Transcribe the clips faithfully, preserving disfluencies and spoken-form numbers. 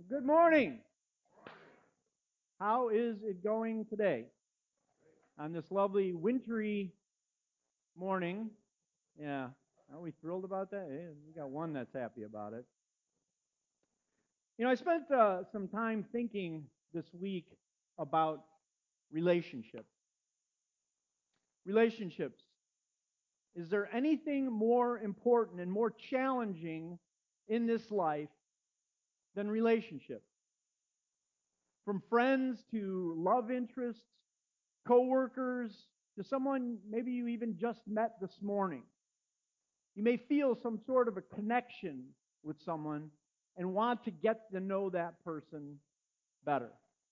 Good morning. How is it going today? On this lovely wintry morning. Yeah. Are we thrilled about that? Yeah, we got one that's happy about it. You know, I spent uh, some time thinking this week about relationships. Relationships. Is there anything more important and more challenging in this life than relationships? From friends to love interests, coworkers, to someone maybe you even just met this morning. You may feel some sort of a connection with someone and want to get to know that person better.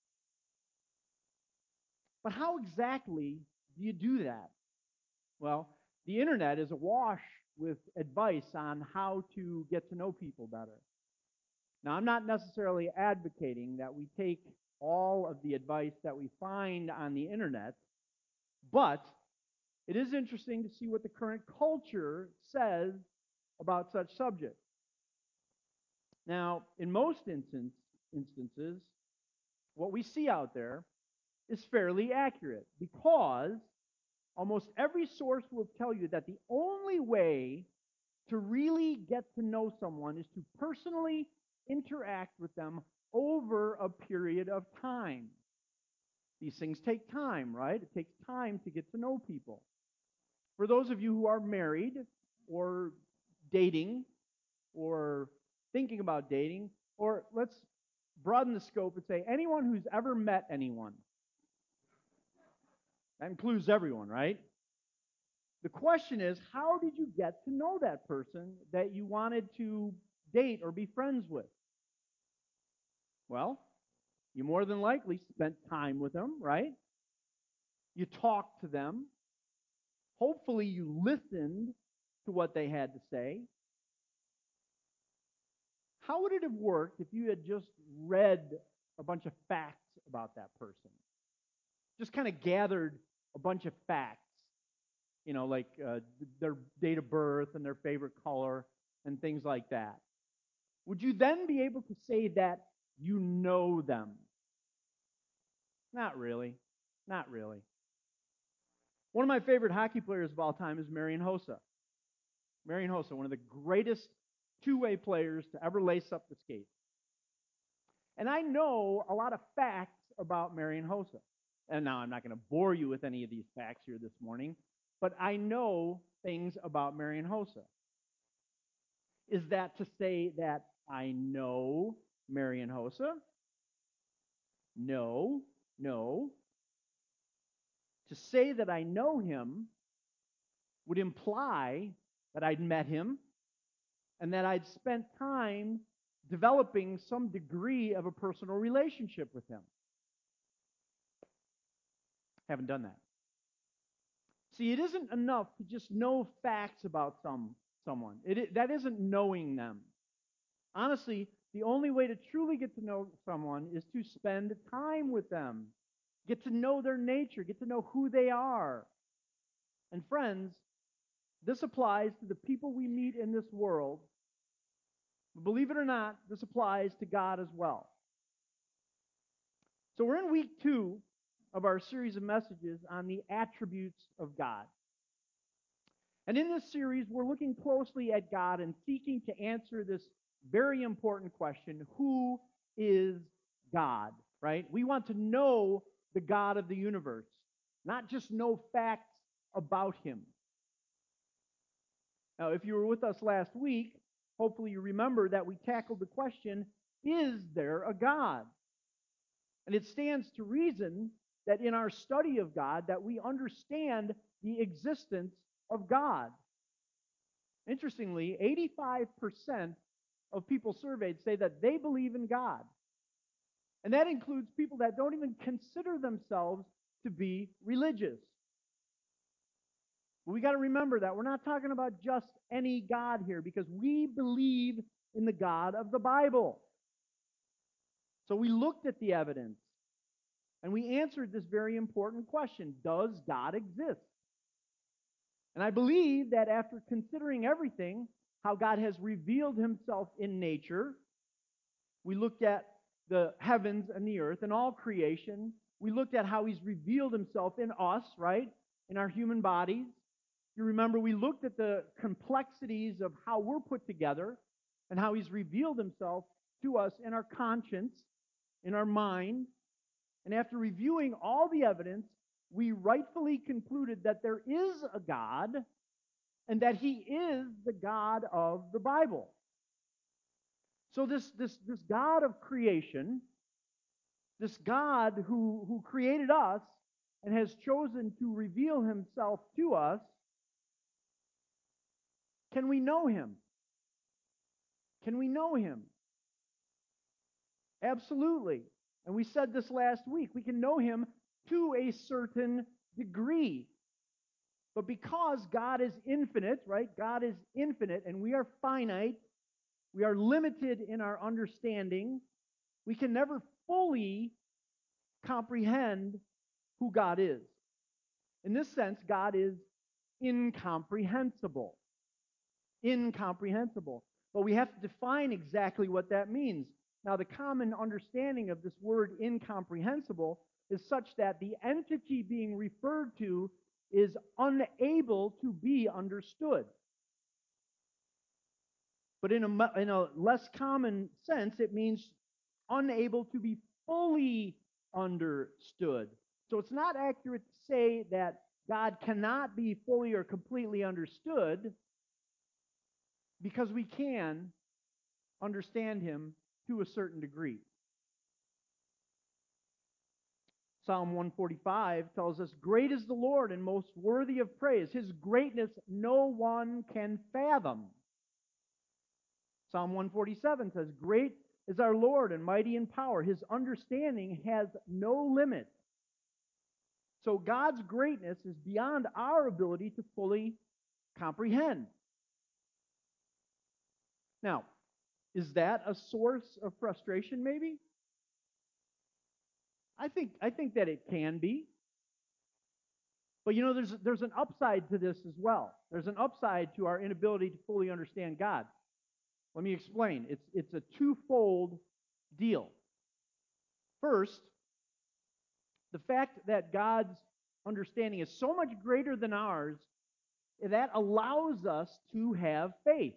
But how exactly do you do that? Well, the internet is awash with advice on how to get to know people better. Now, I'm not necessarily advocating that we take all of the advice that we find on the internet, but it is interesting to see what the current culture says about such subjects. Now, in most instance, instances, what we see out there is fairly accurate because almost every source will tell you that the only way to really get to know someone is to personally interact with them over a period of time. These things take time, right? It takes time to get to know people. For those of you who are married or dating or thinking about dating, or let's broaden the scope and say anyone who's ever met anyone. That includes everyone, right? The question is, how did you get to know that person that you wanted to date or be friends with? Well, you more than likely spent time with them, right? You talked to them. Hopefully, you listened to what they had to say. How would it have worked if you had just read a bunch of facts about that person? Just kind of gathered a bunch of facts, you know, like uh, their date of birth and their favorite color and things like that. Would you then be able to say that you know them? Not really. Not really. One of my favorite hockey players of all time is Marian Hossa. Marian Hossa, one of the greatest two-way players to ever lace up the skates. And I know a lot of facts about Marian Hossa. And now I'm not going to bore you with any of these facts here this morning, but I know things about Marian Hossa. Is that to say that I know Marian Hossa? No, no. To say that I know him would imply that I'd met him and that I'd spent time developing some degree of a personal relationship with him. Haven't done that. See, it isn't enough to just know facts about some someone. It, that isn't knowing them. Honestly, the only way to truly get to know someone is to spend time with them, get to know their nature, get to know who they are. And friends, this applies to the people we meet in this world. Believe it or not, this applies to God as well. So we're in week two of our series of messages on the attributes of God. And in this series, we're looking closely at God and seeking to answer this very important question: who is God, right? We want to know the God of the universe, not just know facts about him. Now, if you were with us last week, hopefully you remember that we tackled the question, is there a God? And it stands to reason that in our study of God, that we understand the existence of God. Interestingly, eighty-five percent of people surveyed say that they believe in God. And that includes people that don't even consider themselves to be religious. But we got to remember that we're not talking about just any God here, because we believe in the God of the Bible. So we looked at the evidence and we answered this very important question: does God exist? And I believe that after considering everything, how God has revealed himself in nature, we looked at the heavens and the earth and all creation. We looked at how he's revealed himself in us, right? In our human bodies. You remember we looked at the complexities of how we're put together and how he's revealed himself to us in our conscience, in our mind. And after reviewing all the evidence, we rightfully concluded that there is a God and that he is the God of the Bible. So this, this, this God of creation, this God who, who created us and has chosen to reveal himself to us, can we know him? Can we know him? Absolutely. And we said this last week. We can know him to a certain degree. But because God is infinite, right? God is infinite and we are finite, we are limited in our understanding, we can never fully comprehend who God is. In this sense, God is incomprehensible. Incomprehensible. But we have to define exactly what that means. Now, the common understanding of this word incomprehensible is such that the entity being referred to is unable to be understood. But in a, in a less common sense, it means unable to be fully understood. So it's not accurate to say that God cannot be fully or completely understood, because we can understand him to a certain degree. Psalm one forty-five tells us, "Great is the Lord and most worthy of praise. His greatness no one can fathom." Psalm one forty-seven says, "Great is our Lord and mighty in power. His understanding has no limit." So God's greatness is beyond our ability to fully comprehend. Now, is that a source of frustration maybe? I think, I think that it can be. But you know, there's, there's an upside to this as well. There's an upside to our inability to fully understand God. Let me explain. It's, it's a twofold deal. First, the fact that God's understanding is so much greater than ours, that allows us to have faith.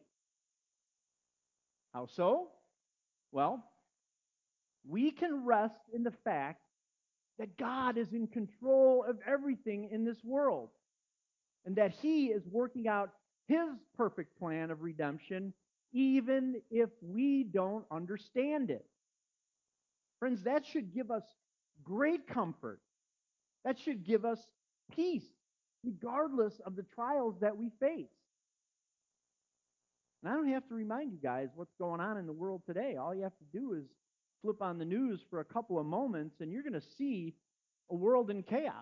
How so? Well, we can rest in the fact that God is in control of everything in this world, and that he is working out his perfect plan of redemption, even if we don't understand it. Friends, that should give us great comfort. That should give us peace, regardless of the trials that we face. And I don't have to remind you guys what's going on in the world today. All you have to do is flip on the news for a couple of moments, and you're going to see a world in chaos.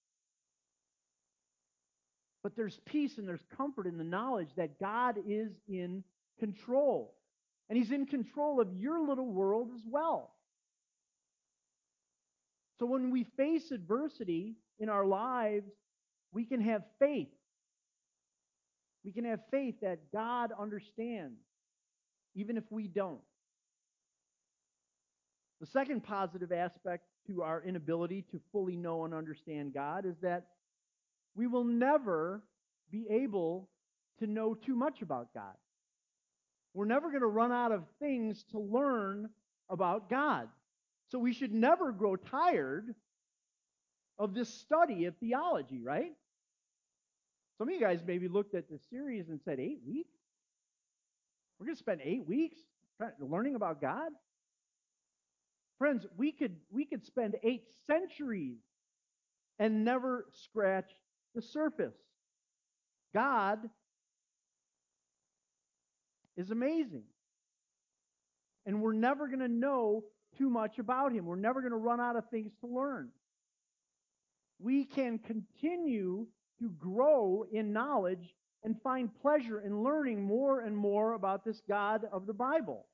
But there's peace and there's comfort in the knowledge that God is in control. And he's in control of your little world as well. So when we face adversity in our lives, we can have faith. We can have faith that God understands, even if we don't. The second positive aspect to our inability to fully know and understand God is that we will never be able to know too much about God. We're never going to run out of things to learn about God. So we should never grow tired of this study of theology, right? Some of you guys maybe looked at this series and said, eight weeks? We're going to spend eight weeks learning about God? Friends, we could, we could spend eight centuries and never scratch the surface. God is amazing. And we're never going to know too much about him. We're never going to run out of things to learn. We can continue to grow in knowledge and find pleasure in learning more and more about this God of the Bible.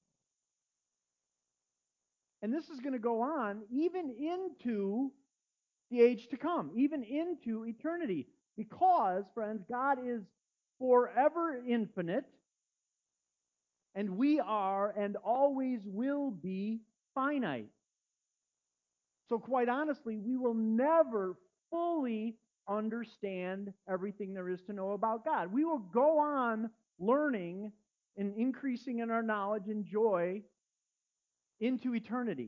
And this is going to go on even into the age to come, even into eternity. Because, friends, God is forever infinite, and we are and always will be finite. So quite honestly, we will never fully understand everything there is to know about God. We will go on learning and increasing in our knowledge and joy into eternity.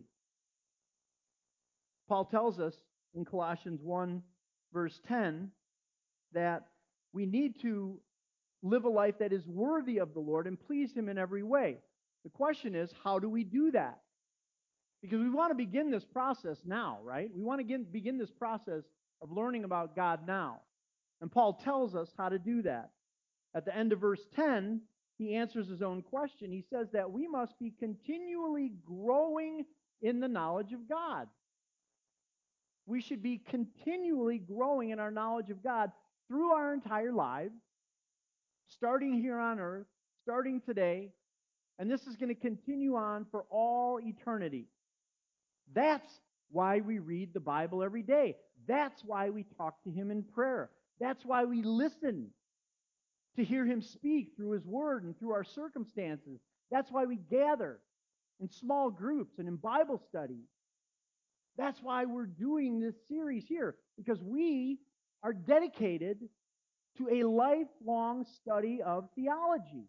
Paul tells us in Colossians one, verse ten, that we need to live a life that is worthy of the Lord and please Him in every way. The question is, how do we do that? Because we want to begin this process now, right? We want to begin this process of learning about God now. And Paul tells us how to do that. At the end of verse ten, he answers his own question. He says that we must be continually growing in the knowledge of God. We should be continually growing in our knowledge of God through our entire lives, starting here on earth, starting today, and this is going to continue on for all eternity. That's why we read the Bible every day. That's why we talk to Him in prayer. That's why we listen to hear Him speak through His Word and through our circumstances. That's why we gather in small groups and in Bible studies. That's why we're doing this series here, because we are dedicated to a lifelong study of theology.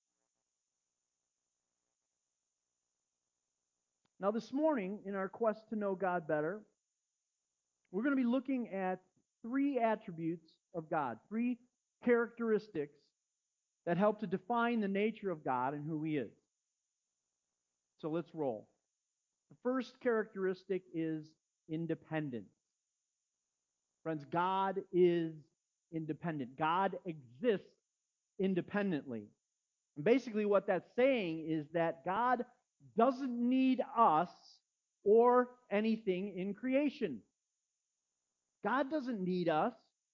Now, this morning, in our quest to know God better, we're going to be looking at three attributes of God, three characteristics that help to define the nature of God and who He is. So let's roll. The first characteristic is independence. Friends, God is independent. God exists independently. And basically what that's saying is that God doesn't need us or anything in creation. God doesn't need us.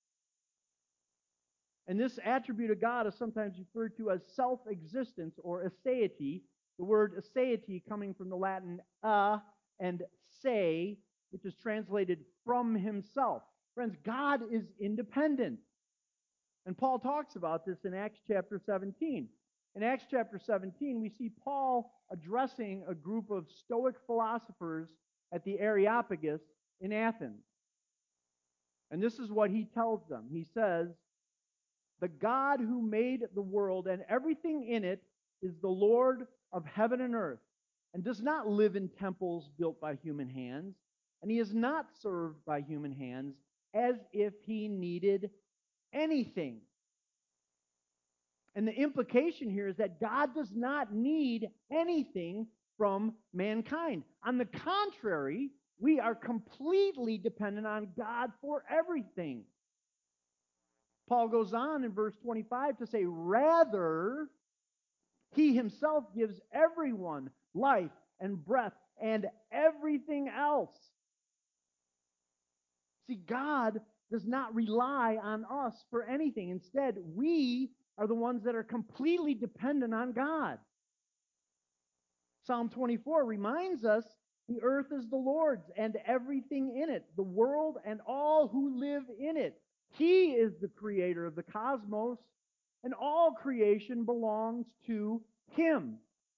And this attribute of God is sometimes referred to as self-existence or aseity. The word aseity coming from the Latin a and se, which is translated from Himself. Friends, God is independent. And Paul talks about this in Acts chapter seventeen. In Acts chapter seventeen, we see Paul addressing a group of Stoic philosophers at the Areopagus in Athens. And this is what he tells them. He says, "The God who made the world and everything in it is the Lord of heaven and earth, and does not live in temples built by human hands, and He is not served by human hands as if He needed anything." And the implication here is that God does not need anything from mankind. On the contrary, we are completely dependent on God for everything. Paul goes on in verse twenty-five to say, "Rather, He Himself gives everyone life and breath and everything else." See, God does not rely on us for anything. Instead, we are the ones that are completely dependent on God. Psalm twenty-four reminds us the earth is the Lord's and everything in it, the world and all who live in it. He is the creator of the cosmos, and all creation belongs to Him.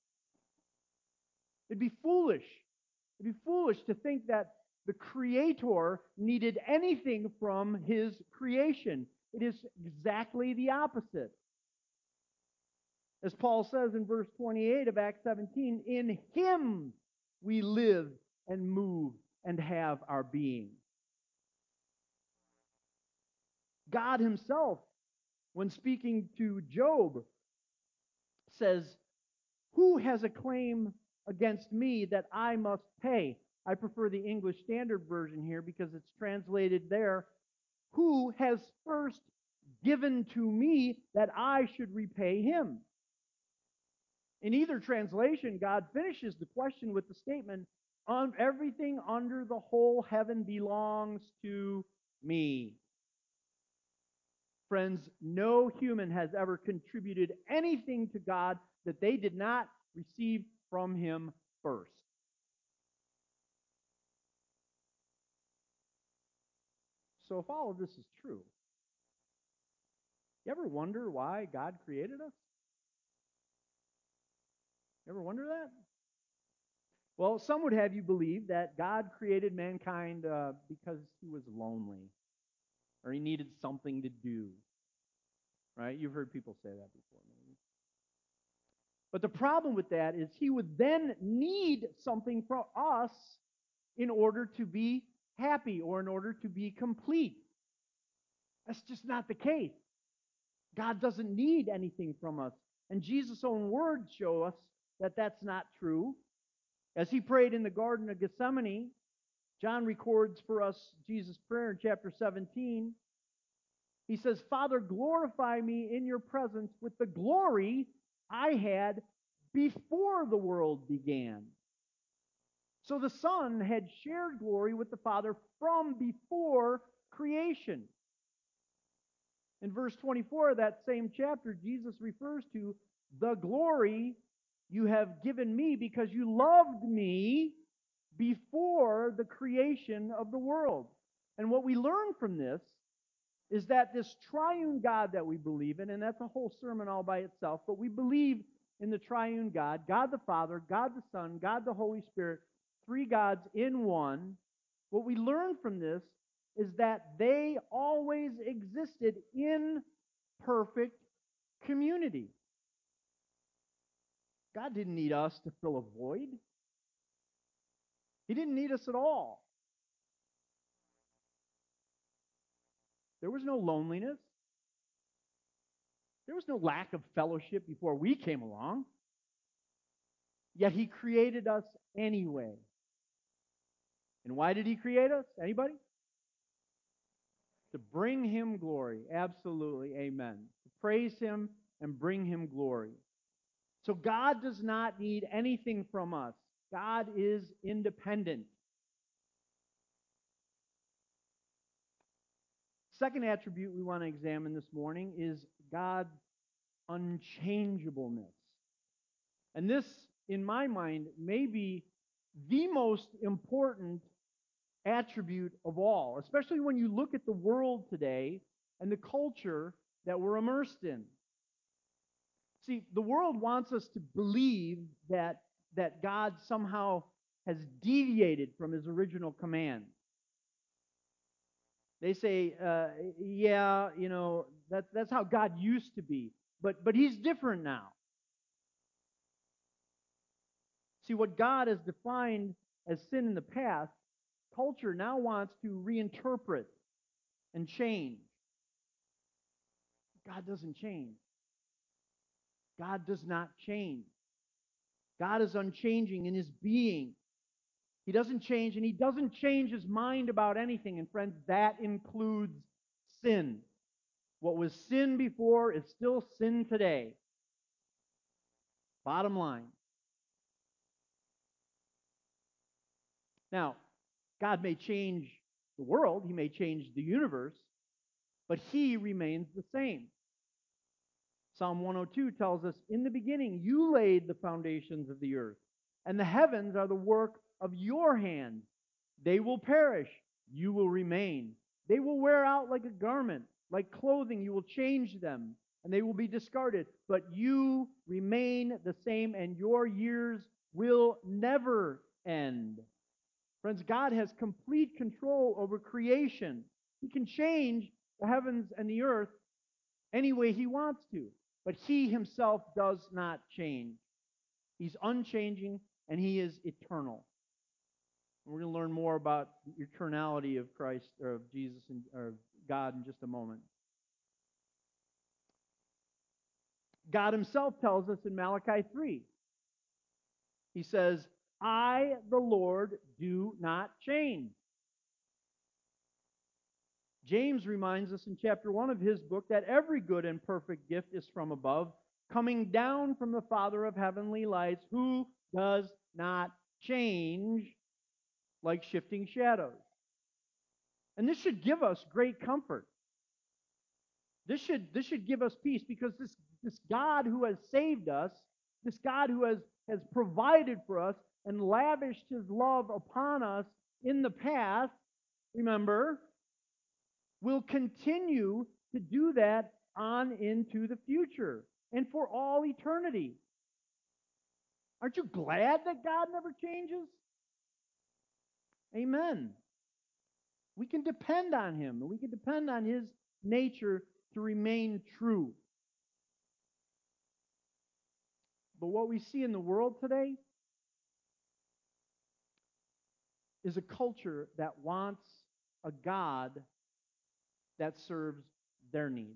It'd be foolish. It'd be foolish to think that the Creator needed anything from His creation. It is exactly the opposite. As Paul says in verse twenty-eight of Acts seventeen, "In Him we live and move and have our being." God Himself, when speaking to Job, says, "Who has a claim against me that I must pay?" I prefer the English Standard Version here because it's translated there, "Who has first given to me that I should repay him?" In either translation, God finishes the question with the statement, "Everything under the whole heaven belongs to me." Friends, no human has ever contributed anything to God that they did not receive from Him first. So if all of this is true, you ever wonder why God created us? You ever wonder that? Well, some would have you believe that God created mankind uh, because he was lonely or he needed something to do. Right? You've heard people say that before, maybe. But the problem with that is he would then need something from us in order to be happy or in order to be complete. That's just not the case. God doesn't need anything from us. And Jesus' own words show us that that's not true. As he prayed in the Garden of Gethsemane, John records for us Jesus' prayer in chapter seventeen. He says, Father, glorify me in your presence with the glory I had before the world began. So the Son had shared glory with the Father from before creation. In verse twenty-four of that same chapter, Jesus refers to the glory you have given me because you loved me before the creation of the world. And what we learn from this is that this triune God that we believe in, and that's a whole sermon all by itself, but we believe in the triune God, God the Father, God the Son, God the Holy Spirit, three gods in one. What we learn from this is that they always existed in perfect community. God didn't need us to fill a void. He didn't need us at all. There was no loneliness. There was no lack of fellowship before we came along. Yet he created us anyway. And why did he create us? Anybody? To bring him glory. Absolutely. Amen. To praise him and bring him glory. So God does not need anything from us. God is independent. Second attribute we want to examine this morning is God's unchangeableness. And this, in my mind, may be the most important attribute of all, especially when you look at the world today and the culture that we're immersed in. See, the world wants us to believe that, that God somehow has deviated from his original command. They say, uh, yeah, you know, that's, that's how God used to be, but, but he's different now. See, what God has defined as sin in the past, culture now wants to reinterpret and change. God doesn't change. God does not change. God is unchanging in his being. He doesn't change, and he doesn't change his mind about anything. And friends, that includes sin. What was sin before is still sin today. Bottom line. Now, God may change the world, he may change the universe, but he remains the same. Psalm one oh two tells us, in the beginning you laid the foundations of the earth, and the heavens are the work of your hands. They will perish, you will remain. They will wear out like a garment, like clothing you will change them, and they will be discarded. But you remain the same, and your years will never end. Friends, God has complete control over creation. He can change the heavens and the earth any way he wants to. But he himself does not change. He's unchanging, and he is eternal. We're going to learn more about the eternality of Christ, or of Jesus, and, or of God in just a moment. God himself tells us in Malachi three. He says, I, the Lord, do not change. James reminds us in chapter one of his book that every good and perfect gift is from above, coming down from the Father of heavenly lights, who does not change like shifting shadows. And this should give us great comfort. This should, this should give us peace, because this, this God who has saved us, this God who has, has provided for us and lavished his love upon us in the past, remember, will continue to do that on into the future and for all eternity. Aren't you glad that God never changes? Amen. We can depend on Him, and we can depend on His nature to remain true. But what we see in the world today is a culture that wants a God that serves their needs.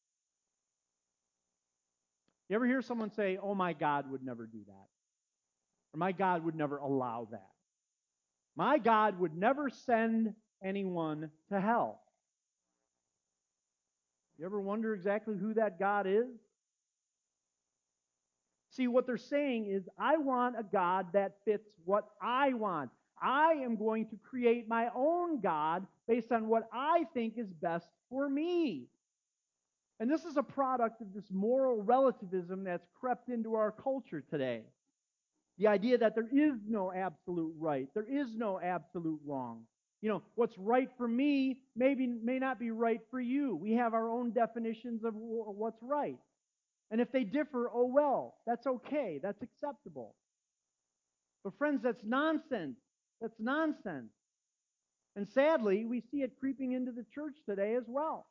You ever hear someone say, "Oh, my God would never do that," or "My God would never allow that"? "My God would never send anyone to hell." You ever wonder exactly who that God is? See, what they're saying is, I want a God that fits what I want. I am going to create my own God based on what I think is best for me. And this is a product of this moral relativism that's crept into our culture today. The idea that there is no absolute right, there is no absolute wrong. You know, what's right for me maybe may not be right for you. We have our own definitions of what's right. And if they differ, oh well, that's okay. That's acceptable. But friends, that's nonsense. That's nonsense. And sadly, we see it creeping into the church today as well.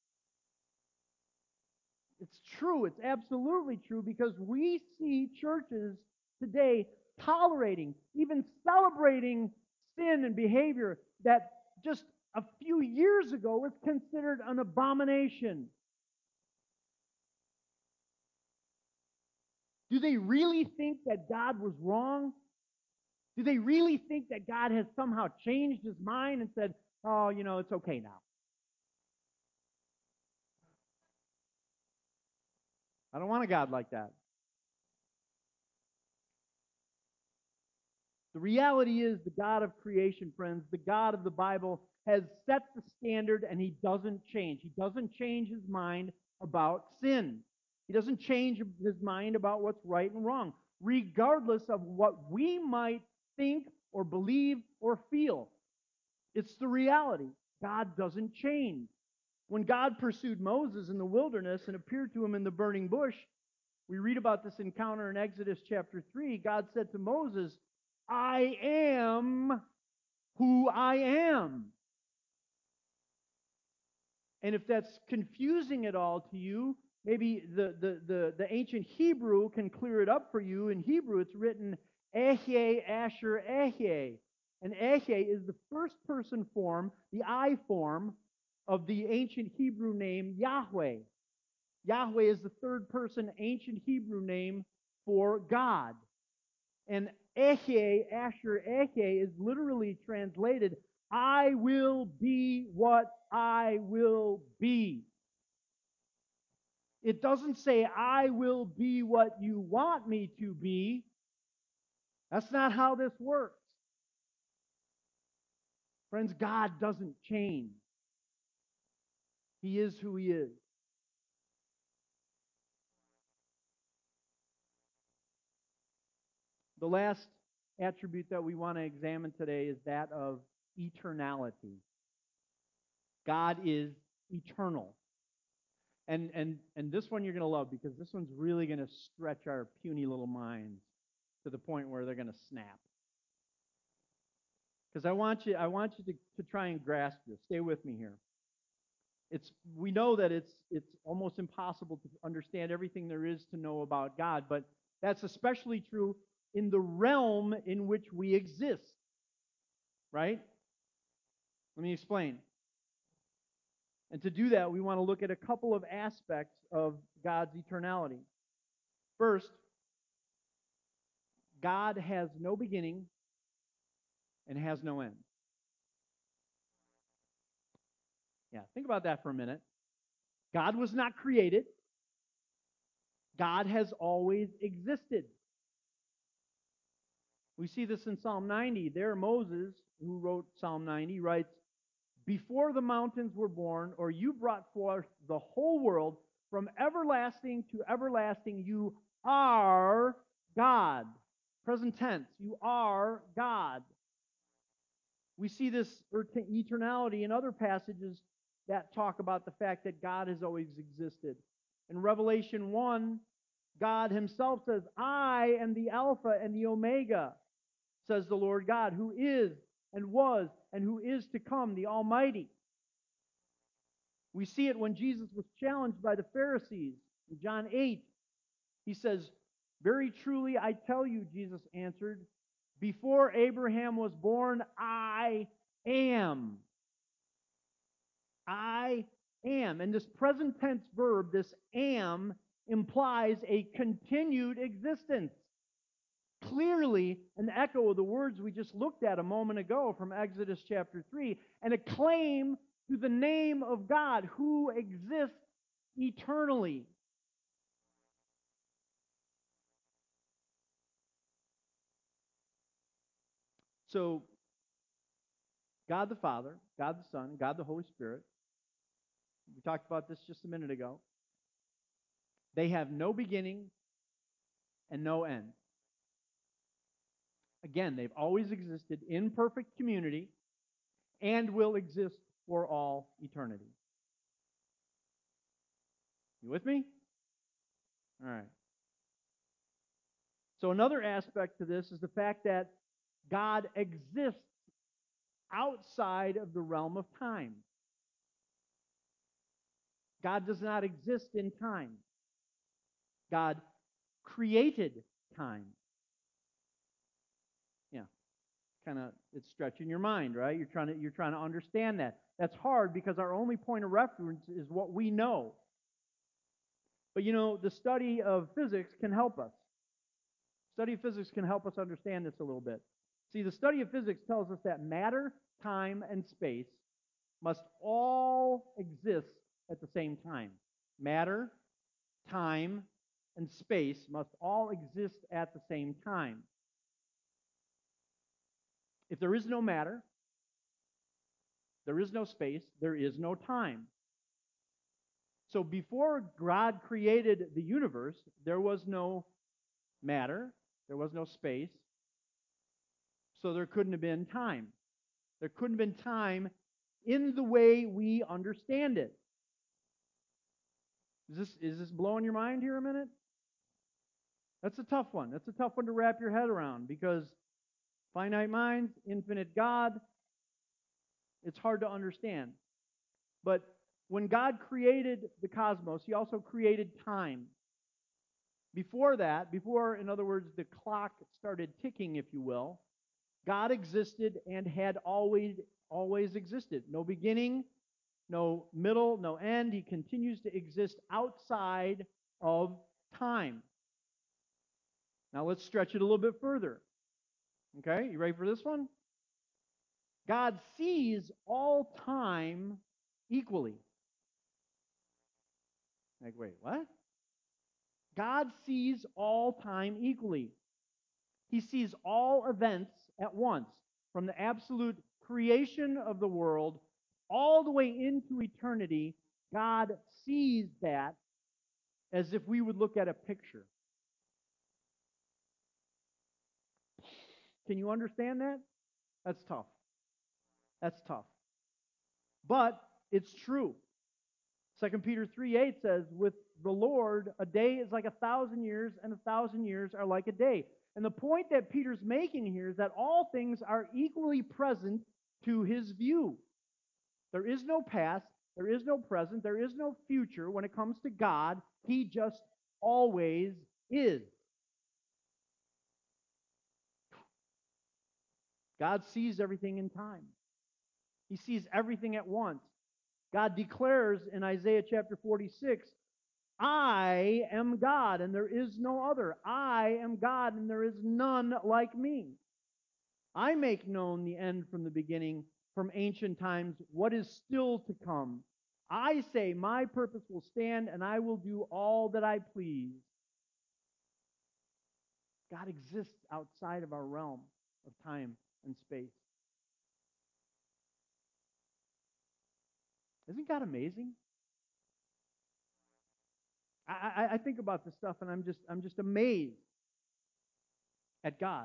It's true. It's absolutely true, because we see churches today tolerating, even celebrating sin and behavior that just a few years ago was considered an abomination. Do they really think that God was wrong? Do they really think that God has somehow changed His mind and said, "Oh, you know, it's okay now"? I don't want a God like that. The reality is, the God of creation, friends, the God of the Bible, has set the standard, and He doesn't change. He doesn't change His mind about sin. He doesn't change His mind about what's right and wrong, regardless of what we might think or believe or feel. It's the reality. God doesn't change. When God pursued Moses in the wilderness and appeared to him in the burning bush, we read about this encounter in Exodus chapter three. God said to Moses, "I am who I am." And if that's confusing at all to you, maybe the, the, the, the ancient Hebrew can clear it up for you. In Hebrew, it's written Ehyeh Asher Ehyeh. And Ehyeh is the first person form, the I form, of the ancient Hebrew name Yahweh. Yahweh is the third person ancient Hebrew name for God. And Ehyeh Asher Ehyeh is literally translated, "I will be what I will be." It doesn't say, "I will be what you want me to be." That's not how this works. Friends, God doesn't change. He is who He is. The last attribute that we want to examine today is that of eternality. God is eternal. And, and, and this one you're going to love, because this one's really going to stretch our puny little minds to the point where they're going to snap. Because I want you, I want you to, to try and grasp this. Stay with me here. It's, we know that it's, it's almost impossible to understand everything there is to know about God, but that's especially true in the realm in which we exist. Right? Let me explain. And to do that, we want to look at a couple of aspects of God's eternality. First, God has no beginning and has no end. Yeah, think about that for a minute. God was not created. God has always existed. We see this in Psalm ninety. There, Moses, who wrote Psalm ninety, writes, "Before the mountains were born, or you brought forth the whole world, from everlasting to everlasting, you are God." Present tense, you are God. We see this eternality in other passages that talk about the fact that God has always existed. In Revelation one, God himself says, I am the Alpha and the Omega, says the Lord God, who is and was and who is to come, the Almighty. We see it when Jesus was challenged by the Pharisees. In John eight, he says, very truly I tell you, Jesus answered, before Abraham was born, I am. I am. And this present tense verb, this am, implies a continued existence. Clearly an echo of the words we just looked at a moment ago from Exodus chapter three, and a claim to the name of God who exists eternally. So, God the Father, God the Son, God the Holy Spirit, we talked about this just a minute ago, they have no beginning and no end. Again, they've always existed in perfect community and will exist for all eternity. You with me? All right. So another aspect to this is the fact that God exists outside of the realm of time. God does not exist in time. God created time. Yeah. Kind of it's stretching your mind, right? You're trying to you're trying to understand that. That's hard because our only point of reference is what we know. But you know, the study of physics can help us. Study of physics can help us understand this a little bit. See, the study of physics tells us that matter, time, and space must all exist at the same time. Matter, time, and space must all exist at the same time. If there is no matter, there is no space, there is no time. So before God created the universe, there was no matter, there was no space, so there couldn't have been time. There couldn't have been time in the way we understand it. Is this, is this blowing your mind here a minute? That's a tough one. That's a tough one to wrap your head around because finite minds, infinite God, it's hard to understand. But when God created the cosmos, he also created time. Before that, before, in other words, the clock started ticking, if you will, God existed and had always, always existed. No beginning, no middle, no end. He continues to exist outside of time. Now let's stretch it a little bit further. Okay, you ready for this one? God sees all time equally. Like, wait, what? God sees all time equally. He sees all events at once, from the absolute creation of the world all the way into eternity. God sees that as if we would look at a picture. Can you understand that? That's tough. That's tough. But it's true. Second Peter three eight says, with the Lord, a day is like a thousand years, and a thousand years are like a day. And the point that Peter's making here is that all things are equally present to his view. There is no past, there is no present, there is no future when it comes to God. He just always is. God sees everything in time. He sees everything at once. God declares in Isaiah chapter forty-six, I am God and there is no other. I am God and there is none like me. I make known the end from the beginning, from ancient times, what is still to come. I say, my purpose will stand and I will do all that I please. God exists outside of our realm of time and space. Isn't God amazing? I, I, I think about this stuff and I'm just I'm just amazed at God.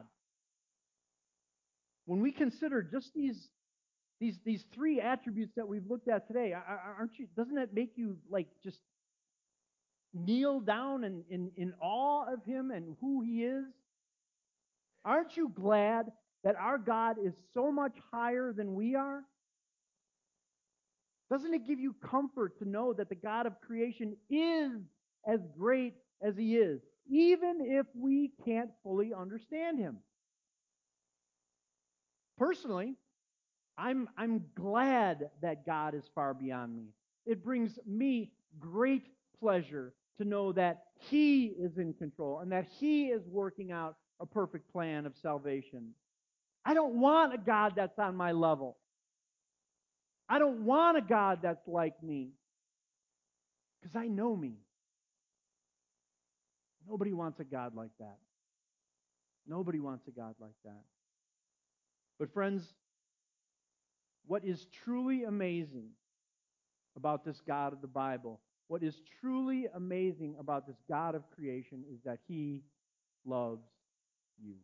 When we consider just these these these three attributes that we've looked at today, aren't you? Doesn't that make you like just kneel down in, in, in awe of Him and who He is? Aren't you glad that our God is so much higher than we are? Doesn't it give you comfort to know that the God of creation is as great as He is, even if we can't fully understand Him? Personally, I'm, I'm glad that God is far beyond me. It brings me great pleasure to know that He is in control and that He is working out a perfect plan of salvation. I don't want a God that's on my level. I don't want a God that's like me, because I know me. Nobody wants a God like that. Nobody wants a God like that. But friends, what is truly amazing about this God of the Bible, what is truly amazing about this God of creation is that He loves you.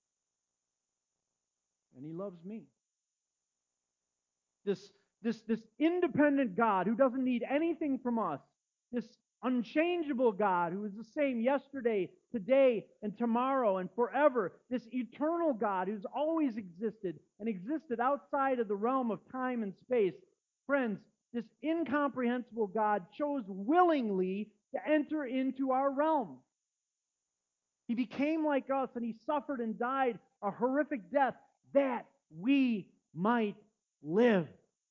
And He loves me. This, this, this independent God who doesn't need anything from us, this unchangeable God who is the same yesterday, today, and tomorrow, and forever, this eternal God who's always existed and existed outside of the realm of time and space. Friends, this incomprehensible God chose willingly to enter into our realm. He became like us, and He suffered and died a horrific death that we might live.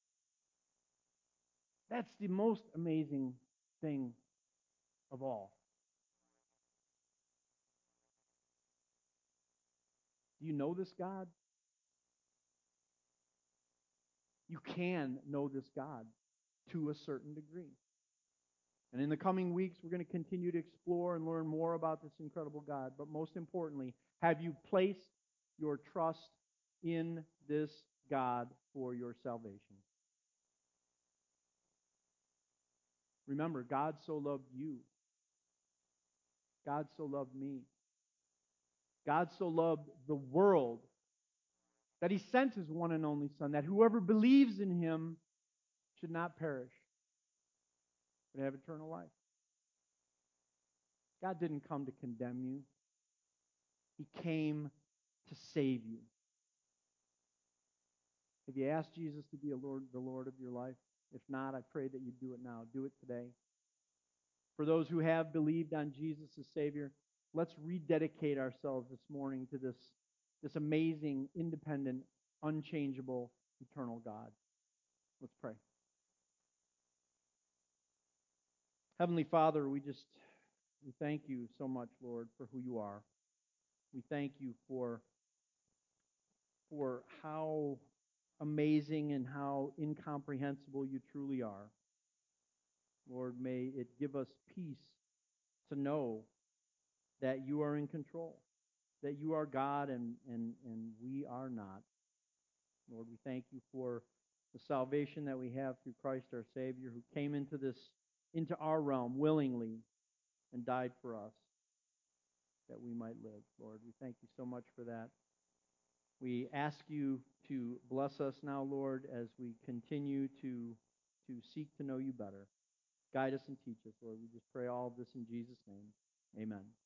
That's the most amazing thing of all. Do you know this God? You can know this God to a certain degree. And in the coming weeks, we're going to continue to explore and learn more about this incredible God. But most importantly, have you placed your trust in this God for your salvation? Remember, God so loved you. God so loved me. God so loved the world that He sent His one and only Son, that whoever believes in Him should not perish, but have eternal life. God didn't come to condemn you. He came to save you. Have you asked Jesus to be a Lord, the Lord of your life? If not, I pray that you do it now. Do it today. For those who have believed on Jesus as Savior, let's rededicate ourselves this morning to this, this amazing, independent, unchangeable, eternal God. Let's pray. Heavenly Father, we just we thank you so much, Lord, for who you are. We thank you for, for how amazing and how incomprehensible you truly are. Lord, may it give us peace to know that you are in control, that you are God and, and, and we are not. Lord, we thank you for the salvation that we have through Christ our Savior, who came into this, into our realm willingly and died for us that we might live. Lord, we thank you so much for that. We ask you to bless us now, Lord, as we continue to, to seek to know you better. Guide us and teach us, Lord. We just pray all of this in Jesus' name. Amen.